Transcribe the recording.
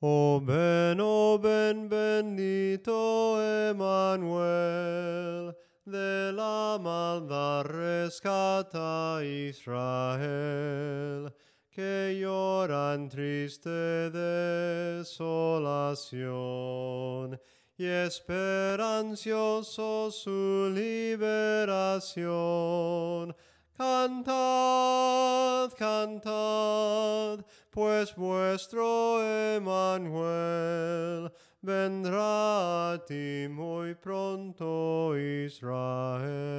Oh ven, bendito Emmanuel, de la maldad rescata a Israel, que llora en triste desolación, y espera ansioso su liberación. Cantad, cantad, pues vuestro Emmanuel vendrá a ti muy pronto, Israel.